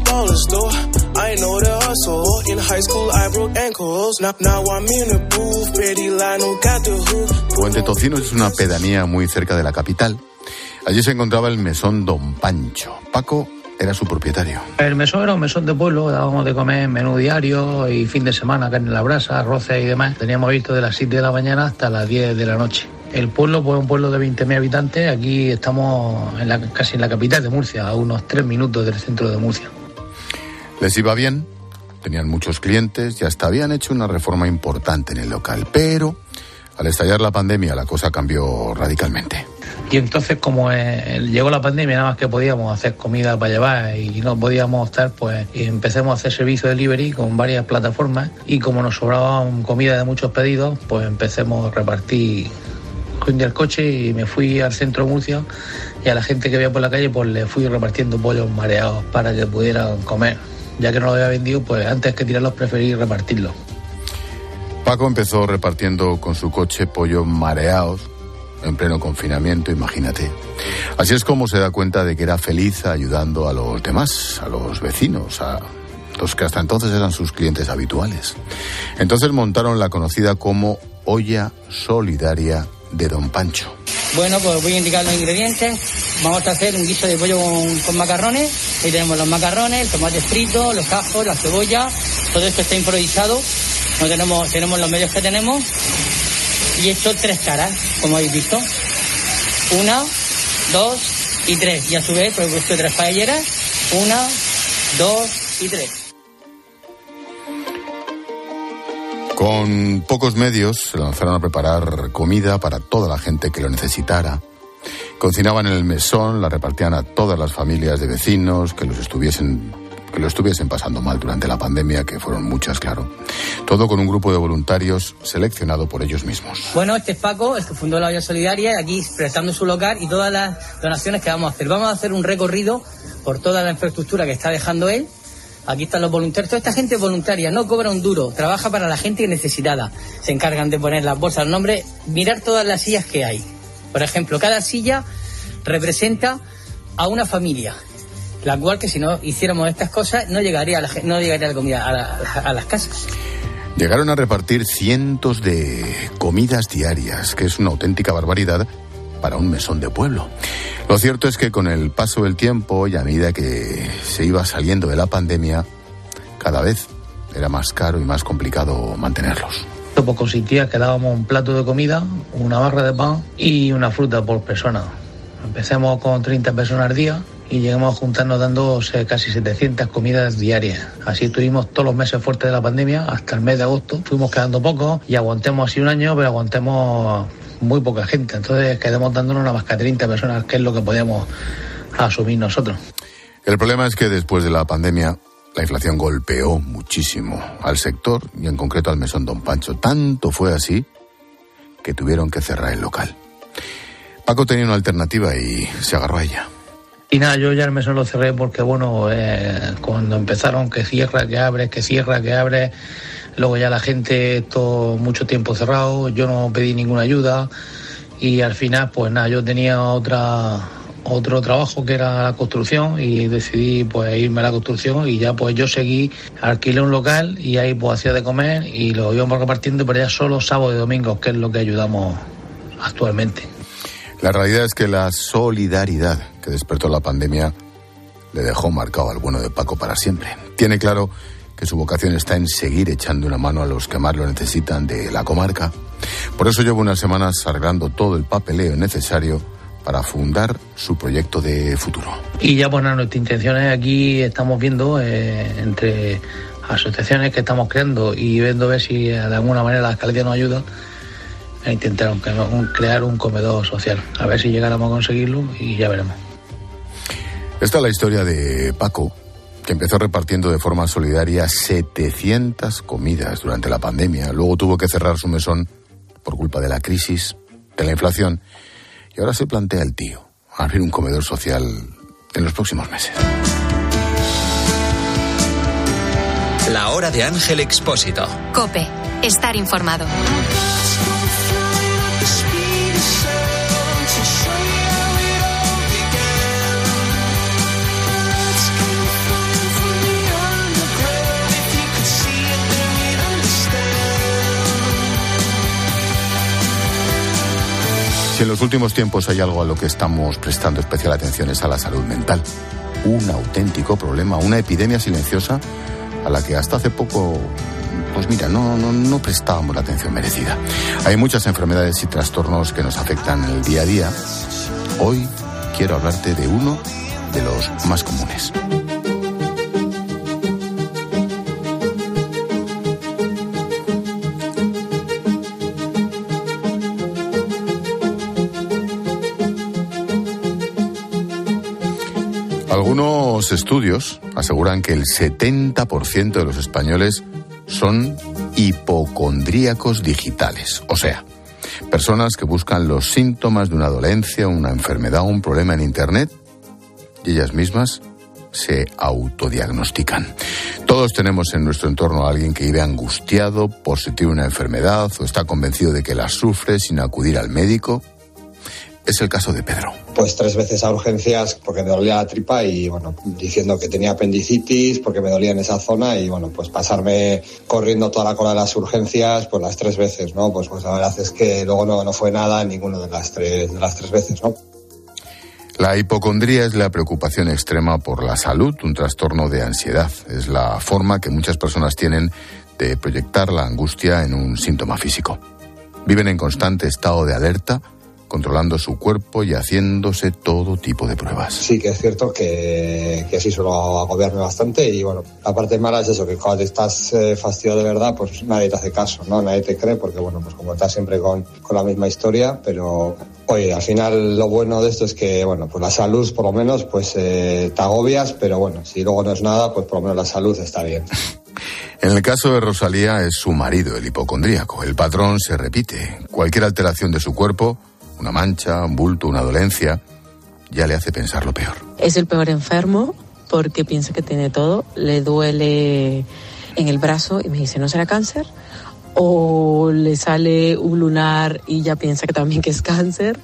Puente Tocino es una pedanía muy cerca de la capital. Allí se encontraba el mesón Don Pancho. Paco era su propietario. El mesón era un mesón de pueblo, dábamos de comer menú diario y fin de semana, carne en la brasa, arroces y demás. Teníamos visto de las 7 de la mañana hasta las 10 de la noche. El pueblo, pues, es un pueblo de 20.000 habitantes. Aquí estamos casi en la capital de Murcia, a unos 3 minutos del centro de Murcia. Les iba bien, tenían muchos clientes y hasta habían hecho una reforma importante en el local. Pero al estallar la pandemia la cosa cambió radicalmente. Y entonces, como llegó la pandemia, nada más que podíamos hacer comida para llevar y no podíamos estar, pues empecemos a hacer servicio de delivery con varias plataformas. Y como nos sobraba comida de muchos pedidos, pues empecemos a repartir. Cogí el coche y me fui al centro de Murcia, y a la gente que veía por la calle pues le fui repartiendo pollos mareados para que pudieran comer. Ya que no lo había vendido, pues antes que tirarlos preferí repartirlos. Paco empezó repartiendo con su coche pollos mareados en pleno confinamiento, imagínate. Así es como se da cuenta de que era feliz ayudando a los demás, a los vecinos, a los que hasta entonces eran sus clientes habituales. Entonces montaron la conocida como Olla Solidaria de Don Pancho. Bueno, pues voy a indicar los ingredientes. Vamos a hacer un guiso de pollo con macarrones. Ahí tenemos los macarrones, el tomate frito, los ajos, la cebolla. Todo esto está improvisado. No tenemos los medios que tenemos. Y he hecho 3 caras, como habéis visto. 1, 2 y 3. Y a su vez, pues he puesto 3 paelleras. 1, 2 y 3. Con pocos medios se lanzaron a preparar comida para toda la gente que lo necesitara. Cocinaban en el mesón, la repartían a todas las familias de vecinos que lo estuviesen pasando mal durante la pandemia, que fueron muchas, claro. Todo con un grupo de voluntarios seleccionado por ellos mismos. Bueno, este es Paco, el que fundó la Olla Solidaria, aquí prestando su local y todas las donaciones que vamos a hacer. Vamos a hacer un recorrido por toda la infraestructura que está dejando él. Aquí están los voluntarios. Toda esta gente es voluntaria, no cobra un duro, trabaja para la gente necesitada. Se encargan de poner las bolsas, los nombres, mirar todas las sillas que hay. Por ejemplo, cada silla representa a una familia, la cual, que si no hiciéramos estas cosas no llegaría la comida a las casas. Llegaron a repartir cientos de comidas diarias, que es una auténtica barbaridad para un mesón de pueblo. Lo cierto es que con el paso del tiempo y a medida que se iba saliendo de la pandemia, cada vez era más caro y más complicado mantenerlos. Pues consistía que dábamos un plato de comida, una barra de pan y una fruta por persona. Empecemos con 30 personas al día y llegamos a juntarnos dando casi 700 comidas diarias. Así estuvimos todos los meses fuertes de la pandemia hasta el mes de agosto. Fuimos quedando pocos y aguantemos así un año, pero aguantemos muy poca gente. Entonces quedamos dándonos nada más que a 30 personas, que es lo que podíamos asumir nosotros. El problema es que después de la pandemia la inflación golpeó muchísimo al sector y en concreto al mesón Don Pancho. Tanto fue así que tuvieron que cerrar el local. Paco tenía una alternativa y se agarró a ella. Y nada, yo ya el mesón lo cerré porque, bueno, cuando empezaron que cierra, que abre, que cierra, que abre, luego ya la gente, todo mucho tiempo cerrado, yo no pedí ninguna ayuda y al final, pues nada, yo tenía otro trabajo que era la construcción y decidí pues irme a la construcción y ya pues yo seguí, alquilé un local y ahí pues hacía de comer y lo íbamos repartiendo, pero ya solo sábado y domingo, que es lo que ayudamos actualmente. La realidad es que la solidaridad que despertó la pandemia le dejó marcado al bueno de Paco para siempre. Tiene claro que su vocación está en seguir echando una mano a los que más lo necesitan de la comarca. Por eso lleva unas semanas arreglando todo el papeleo necesario para fundar su proyecto de futuro. Y ya pues nuestra intención es, aquí estamos viendo entre asociaciones que estamos creando y viendo a ver si de alguna manera la alcaldía nos ayuda a intentar crear un comedor social. A ver si llegáramos a conseguirlo y ya veremos. Esta es la historia de Paco, que empezó repartiendo de forma solidaria 700 comidas durante la pandemia. Luego tuvo que cerrar su mesón por culpa de la crisis, de la inflación. Y ahora se plantea el tío abrir un comedor social en los próximos meses. La hora de Ángel Expósito. COPE. Estar informado. Si en los últimos tiempos hay algo a lo que estamos prestando especial atención es a la salud mental. un auténtico problema, una epidemia silenciosa a la que hasta hace poco, pues mira, no prestábamos la atención merecida. Hay muchas enfermedades y trastornos que nos afectan en el día a día. Hoy quiero hablarte de uno de los más comunes. Algunos estudios aseguran que el 70% de los españoles son hipocondríacos digitales, o sea, personas que buscan los síntomas de una dolencia, una enfermedad o un problema en Internet y ellas mismas se autodiagnostican. Todos tenemos en nuestro entorno a alguien que vive angustiado por si tiene una enfermedad o está convencido de que la sufre sin acudir al médico. Es el caso de Pedro. Pues 3 veces a urgencias porque me dolía la tripa y, bueno, diciendo que tenía apendicitis porque me dolía en esa zona y, bueno, pues pasarme corriendo toda la cola de las urgencias, pues las 3 veces, ¿no? Pues la verdad es que luego no fue nada en ninguna de las tres veces, ¿no? La hipocondría es la preocupación extrema por la salud, un trastorno de ansiedad. Es la forma que muchas personas tienen de proyectar la angustia en un síntoma físico. Viven en constante estado de alerta, controlando su cuerpo y haciéndose todo tipo de pruebas. Sí que es cierto que sí suelo agobiarme bastante y, bueno, la parte mala es eso, que cuando estás fastidiado de verdad, pues nadie te hace caso, ¿no? Nadie te cree porque, bueno, pues como estás siempre con la misma historia, pero, oye, al final lo bueno de esto es que, bueno, pues la salud por lo menos, pues te agobias, pero bueno, si luego no es nada, pues por lo menos la salud está bien. En el caso de Rosalía es su marido, el hipocondríaco. El patrón se repite. Cualquier alteración de su cuerpo, una mancha, un bulto, una dolencia, ya le hace pensar lo peor. Es el peor enfermo porque piensa que tiene todo. Le duele en el brazo y me dice, ¿no será cáncer? O le sale un lunar y ya piensa que también que es cáncer.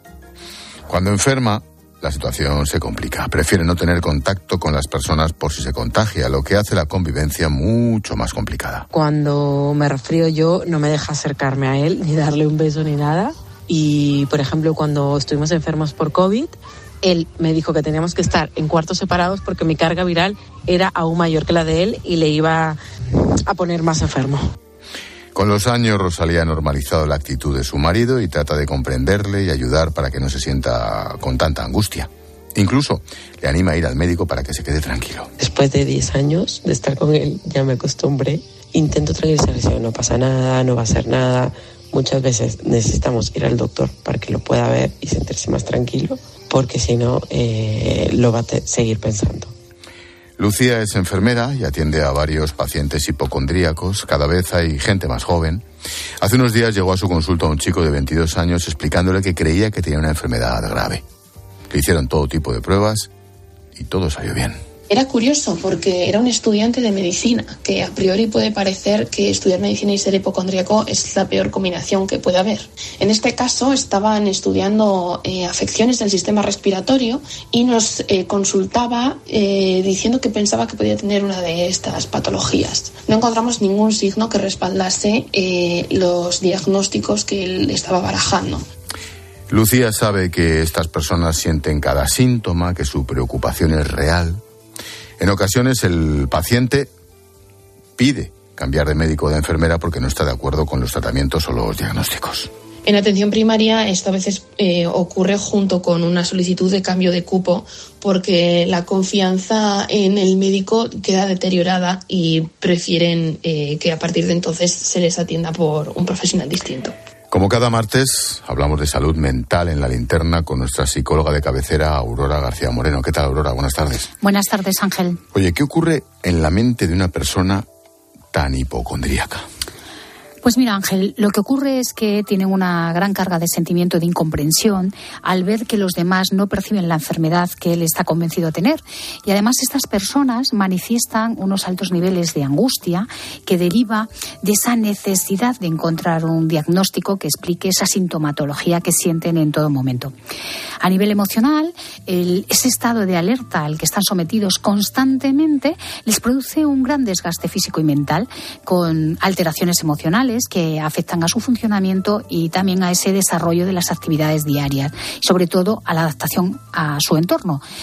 Cuando enferma, la situación se complica. Prefiere no tener contacto con las personas por si se contagia, lo que hace la convivencia mucho más complicada. Cuando me resfrío yo, no me deja acercarme a él, ni darle un beso ni nada. Y, por ejemplo, cuando estuvimos enfermos por COVID, él me dijo que teníamos que estar en cuartos separados porque mi carga viral era aún mayor que la de él y le iba a poner más enfermo. Con los años, Rosalía ha normalizado la actitud de su marido y trata de comprenderle y ayudar para que no se sienta con tanta angustia. Incluso le anima a ir al médico para que se quede tranquilo. Después de 10 años de estar con él, ya me acostumbré. Intento tranquilizarle, no pasa nada, no va a ser nada. Muchas veces necesitamos ir al doctor para que lo pueda ver y sentirse más tranquilo, porque si no, lo va a seguir pensando. Lucía es enfermera y atiende a varios pacientes hipocondríacos. Cada vez hay gente más joven. Hace unos días llegó a su consulta un chico de 22 años explicándole que creía que tenía una enfermedad grave. Le hicieron todo tipo de pruebas y todo salió bien. Era curioso porque era un estudiante de medicina, que a priori puede parecer que estudiar medicina y ser hipocondríaco es la peor combinación que puede haber. En este caso estaban estudiando afecciones del sistema respiratorio y nos consultaba diciendo que pensaba que podía tener una de estas patologías. No encontramos ningún signo que respaldase los diagnósticos que él estaba barajando. Lucía sabe que estas personas sienten cada síntoma, que su preocupación es real. En ocasiones el paciente pide cambiar de médico o de enfermera porque no está de acuerdo con los tratamientos o los diagnósticos. En atención primaria esto a veces ocurre junto con una solicitud de cambio de cupo porque la confianza en el médico queda deteriorada y prefieren que a partir de entonces se les atienda por un profesional distinto. Como cada martes, hablamos de salud mental en La Linterna con nuestra psicóloga de cabecera, Aurora García Moreno. ¿Qué tal, Aurora? Buenas tardes. Buenas tardes, Ángel. Oye, ¿qué ocurre en la mente de una persona tan hipocondríaca? Pues mira, Ángel, lo que ocurre es que tienen una gran carga de sentimiento de incomprensión al ver que los demás no perciben la enfermedad que él está convencido de tener. Y además estas personas manifiestan unos altos niveles de angustia que deriva de esa necesidad de encontrar un diagnóstico que explique esa sintomatología que sienten en todo momento. A nivel emocional, ese estado de alerta al que están sometidos constantemente les produce un gran desgaste físico y mental con alteraciones emocionales que afectan a su funcionamiento y también a ese desarrollo de las actividades diarias, y sobre todo a la adaptación a su entorno.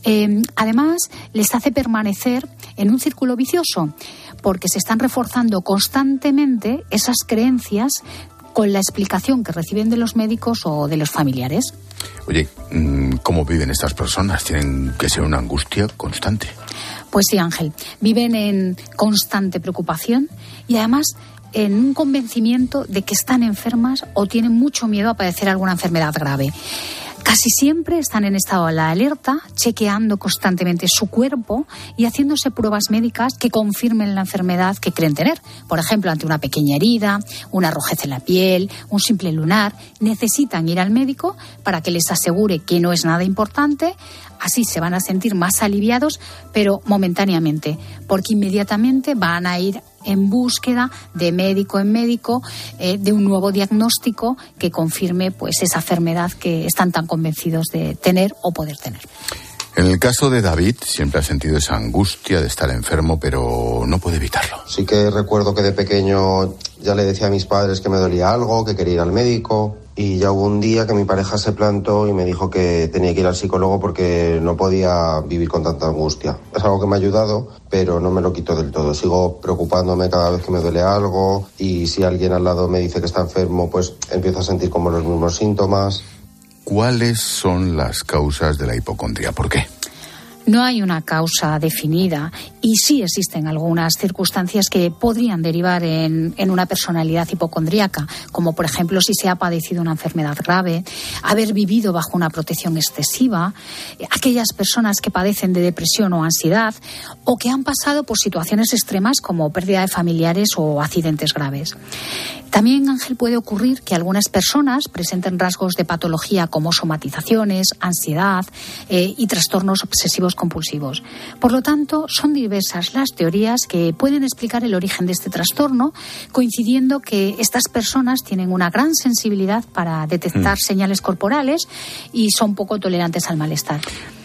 Además, les hace permanecer en un círculo vicioso, porque se están reforzando constantemente esas creencias con la explicación que reciben de los médicos o de los familiares. Oye, ¿cómo viven estas personas? Tienen que ser una angustia constante. Pues sí, Ángel, viven en constante preocupación y además en un convencimiento de que están enfermas o tienen mucho miedo a padecer alguna enfermedad grave. Casi siempre están en estado de alerta, chequeando constantemente su cuerpo y haciéndose pruebas médicas que confirmen la enfermedad que creen tener. Por ejemplo, ante una pequeña herida, una rojez en la piel, un simple lunar, necesitan ir al médico para que les asegure que no es nada importante. Así se van a sentir más aliviados, pero momentáneamente, porque inmediatamente van a ir en búsqueda de médico en médico de un nuevo diagnóstico que confirme pues esa enfermedad que están tan convencidos de tener o poder tener. En el caso de David, siempre ha sentido esa angustia de estar enfermo, pero no puede evitarlo. Sí que recuerdo que de pequeño ya le decía a mis padres que me dolía algo, que quería ir al médico. Y ya hubo un día que mi pareja se plantó y me dijo que tenía que ir al psicólogo porque no podía vivir con tanta angustia. Es algo que me ha ayudado, pero no me lo quito del todo. Sigo preocupándome cada vez que me duele algo y si alguien al lado me dice que está enfermo, pues empiezo a sentir como los mismos síntomas. ¿Cuáles son las causas de la hipocondría? ¿Por qué? No hay una causa definida y sí existen algunas circunstancias que podrían derivar en una personalidad hipocondríaca, como por ejemplo si se ha padecido una enfermedad grave, haber vivido bajo una protección excesiva, aquellas personas que padecen de depresión o ansiedad o que han pasado por situaciones extremas como pérdida de familiares o accidentes graves. También, Ángel, puede ocurrir que algunas personas presenten rasgos de patología como somatizaciones, ansiedad y trastornos obsesivos compulsivos. Por lo tanto, son diversas las teorías que pueden explicar el origen de este trastorno, coincidiendo que estas personas tienen una gran sensibilidad para detectar señales corporales y son poco tolerantes al malestar.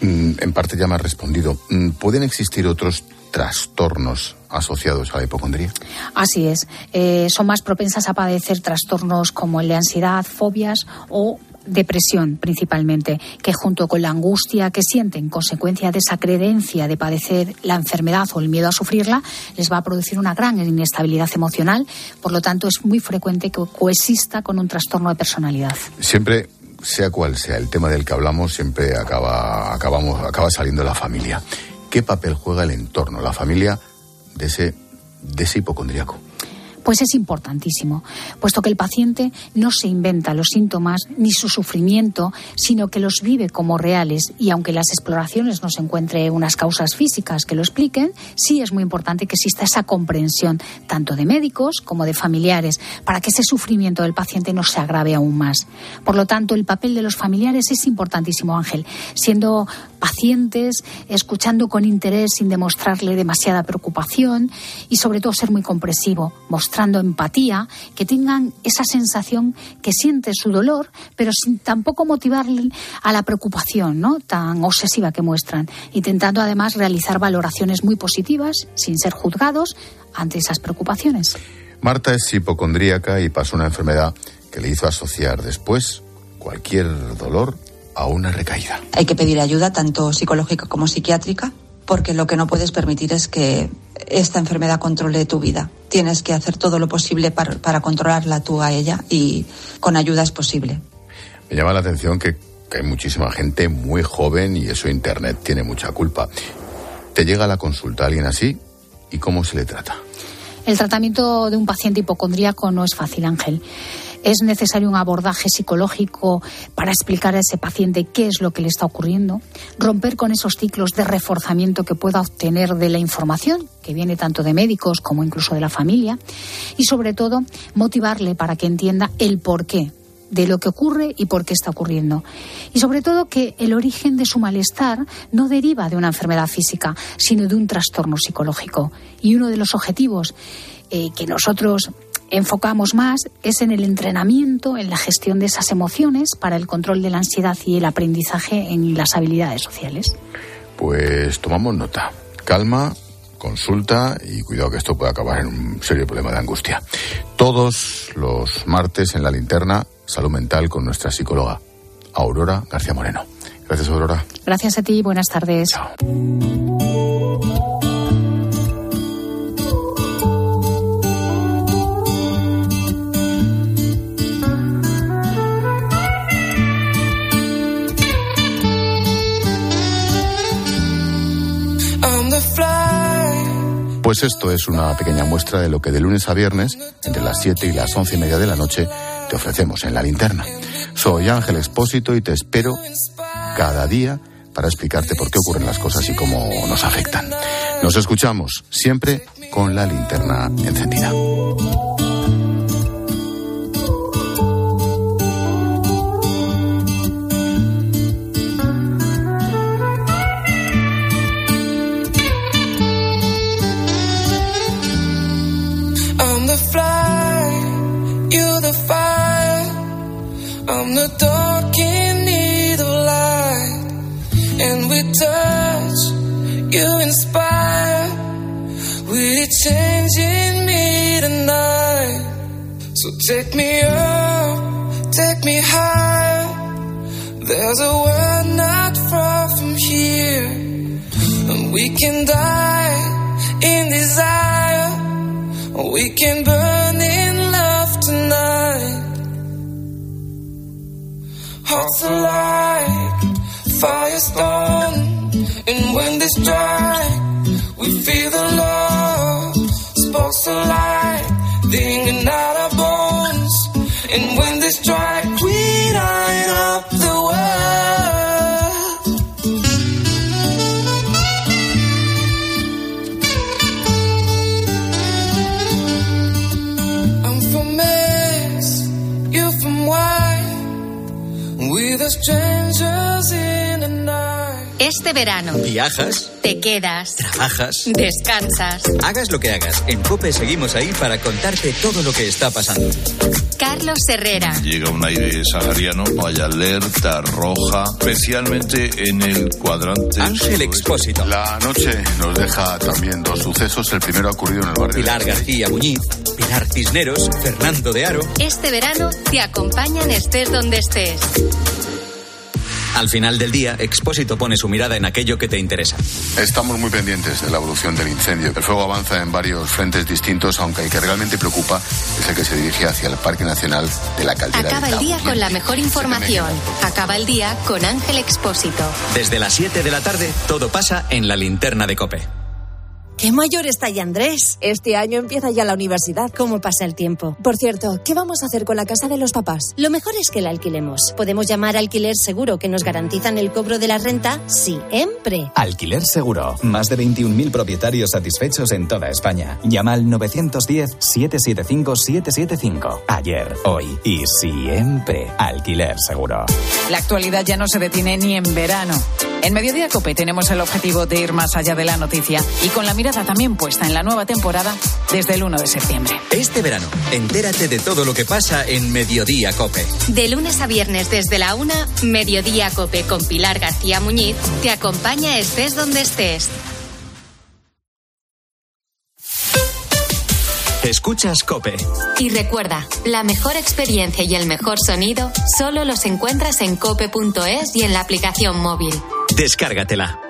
En parte ya me has respondido. ¿Pueden existir otros trastornos asociados a la hipocondría? Así es. Son más propensas a padecer trastornos como el de ansiedad, fobias o depresión principalmente, que junto con la angustia que sienten consecuencia de esa creencia de padecer la enfermedad o el miedo a sufrirla, les va a producir una gran inestabilidad emocional. Por lo tanto, es muy frecuente que coexista con un trastorno de personalidad. Siempre, sea cual sea el tema del que hablamos, siempre acaba saliendo la familia. ¿Qué papel juega el entorno, la familia, de ese hipocondríaco? Pues es importantísimo, puesto que el paciente no se inventa los síntomas ni su sufrimiento, sino que los vive como reales, y aunque en las exploraciones no se encuentre unas causas físicas que lo expliquen, sí es muy importante que exista esa comprensión tanto de médicos como de familiares para que ese sufrimiento del paciente no se agrave aún más. Por lo tanto, el papel de los familiares es importantísimo, Ángel, siendo pacientes, escuchando con interés sin demostrarle demasiada preocupación y sobre todo ser muy comprensivo, mostrando empatía, que tengan esa sensación que siente su dolor, pero sin tampoco motivarle a la preocupación, ¿no?, tan obsesiva que muestran, intentando además realizar valoraciones muy positivas sin ser juzgados ante esas preocupaciones. Marta es hipocondríaca y pasó una enfermedad que le hizo asociar después cualquier dolor a una recaída. Hay que pedir ayuda tanto psicológica como psiquiátrica, porque lo que no puedes permitir es que esta enfermedad controle tu vida. Tienes que hacer todo lo posible para controlarla tú a ella, y con ayuda es posible. Me llama la atención que hay muchísima gente muy joven y eso Internet tiene mucha culpa. ¿Te llega a la consulta alguien así y cómo se le trata? El tratamiento de un paciente hipocondríaco no es fácil, Ángel. Es necesario un abordaje psicológico para explicar a ese paciente qué es lo que le está ocurriendo, romper con esos ciclos de reforzamiento que pueda obtener de la información, que viene tanto de médicos como incluso de la familia, y sobre todo motivarle para que entienda el porqué de lo que ocurre y por qué está ocurriendo. Y sobre todo que el origen de su malestar no deriva de una enfermedad física, sino de un trastorno psicológico. Y uno de los objetivos que nosotros enfocamos más es en el entrenamiento, en la gestión de esas emociones para el control de la ansiedad y el aprendizaje en las habilidades sociales. Pues tomamos nota. Calma, consulta y cuidado que esto puede acabar en un serio problema de angustia. Todos los martes en La Linterna, Salud Mental con nuestra psicóloga Aurora García Moreno. Gracias, Aurora. Gracias a ti, buenas tardes. Chao. Pues esto es una pequeña muestra de lo que de lunes a viernes, entre las 7 y las 11:30 de la noche, te ofrecemos en La Linterna. Soy Ángel Expósito y te espero cada día para explicarte por qué ocurren las cosas y cómo nos afectan. Nos escuchamos siempre con la linterna encendida. I'm the dark in need of light, and with touch you inspire, with change in me tonight. So take me up, take me higher. There's a world not far from here, and we can die in desire, or we can burn in love tonight. Hearts are like firestone, and when they strike, we feel the love. Sparks of light, dinging out our bones, and when they strike, we light up the world. I'm from X, you're from Y. Este verano ¿viajas? ¿Te quedas? ¿Trabajas? ¿Descansas? Hagas lo que hagas, en COPE seguimos ahí para contarte todo lo que está pasando. Carlos Herrera. Llega un aire sahariano, hay alerta roja, especialmente en el cuadrante... Ángel Expósito. La noche nos deja también dos sucesos. El primero ha ocurrido en el barrio Pilar García Muñiz, Pilar Cisneros, Fernando de Aro. Este verano te acompañan estés donde estés. Al final del día, Expósito pone su mirada en aquello que te interesa. Estamos muy pendientes de la evolución del incendio. El fuego avanza en varios frentes distintos, aunque el que realmente preocupa es el que se dirige hacia el Parque Nacional de la Caldera. Acaba el día con la mejor información. Acaba el día con Ángel Expósito. Desde las 7 de la tarde, todo pasa en La Linterna de COPE. ¡Qué mayor está ya Andrés! Este año empieza ya la universidad. ¿Cómo pasa el tiempo? Por cierto, ¿qué vamos a hacer con la casa de los papás? Lo mejor es que la alquilemos. Podemos llamar a Alquiler Seguro, que nos garantizan el cobro de la renta siempre. Alquiler Seguro. Más de 21.000 propietarios satisfechos en toda España. Llama al 910-775-775. Ayer, hoy y siempre. Alquiler Seguro. La actualidad ya no se detiene ni en verano. En Mediodía COPE tenemos el objetivo de ir más allá de la noticia y con la mirada también puesta en la nueva temporada desde el 1 de septiembre. Este verano, entérate de todo lo que pasa en Mediodía COPE. De lunes a viernes desde la 1, Mediodía COPE con Pilar García Muñiz te acompaña estés donde estés. Escuchas COPE. Y recuerda, la mejor experiencia y el mejor sonido solo los encuentras en cope.es y en la aplicación móvil. Descárgatela.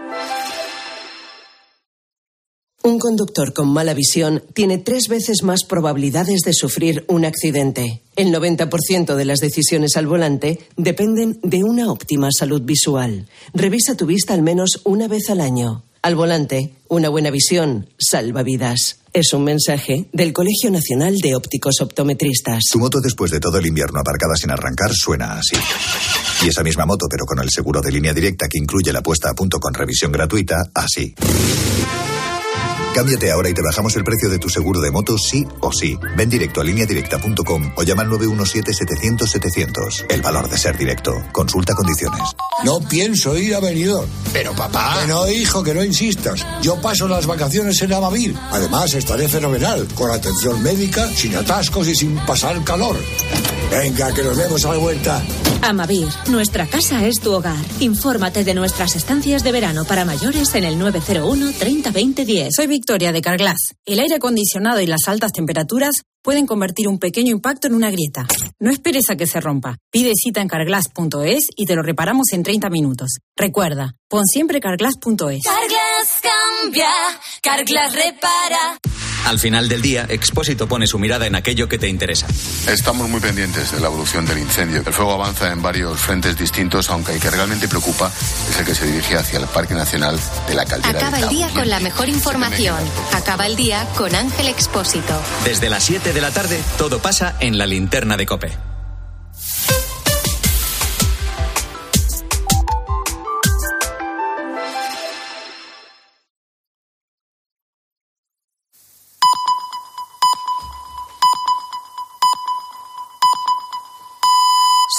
Un conductor con mala visión tiene 3 veces más probabilidades de sufrir un accidente. El 90% de las decisiones al volante dependen de una óptima salud visual. Revisa tu vista al menos una vez al año. Al volante, una buena visión salva vidas. Es un mensaje del Colegio Nacional de Ópticos Optometristas. Tu moto después de todo el invierno aparcada sin arrancar suena así. Y esa misma moto, pero con el seguro de línea directa que incluye la puesta a punto con revisión gratuita, así. Cámbiate ahora y te bajamos el precio de tu seguro de moto sí o sí. Ven directo a lineadirecta.com o llama al 917-700-700. El valor de ser directo. Consulta condiciones. No pienso ir a Benidorm. Pero papá... Que no, hijo, que no insistas. Yo paso las vacaciones en Amavir. Además, estaré fenomenal, con atención médica, sin atascos y sin pasar calor. Venga, que nos vemos a la vuelta. Amavir, nuestra casa es tu hogar. Infórmate de nuestras estancias de verano para mayores en el 901 30 20 10. Soy Victoria de Carglass. El aire acondicionado y las altas temperaturas pueden convertir un pequeño impacto en una grieta. No esperes a que se rompa. Pide cita en carglass.es y te lo reparamos en 30 minutos. Recuerda, pon siempre carglass.es. Carglass cambia, Carglass repara. Al final del día, Expósito pone su mirada en aquello que te interesa. Estamos muy pendientes de la evolución del incendio. El fuego avanza en varios frentes distintos, aunque el que realmente preocupa es el que se dirige hacia el Parque Nacional de la Caldera. Acaba el día con la mejor información. Acaba el día con Ángel Expósito. Desde las 7 de la tarde, todo pasa en la linterna de COPE.